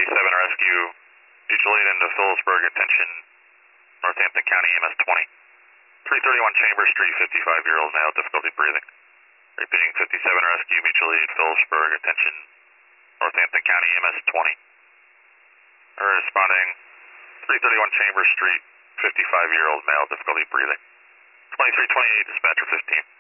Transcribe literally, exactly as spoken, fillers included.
twenty-seven rescue, mutual aid into Phillipsburg, attention, Northampton County E M S twenty. three thirty-one Chambers Street, fifty-five-year-old male, difficulty breathing. Repeating, fifty-seven rescue, mutual aid, Phillipsburg, attention, Northampton County E M S twenty. Responding, three thirty-one Chambers Street, fifty-five-year-old male, difficulty breathing. twenty-three twenty-eight, dispatcher fifteen.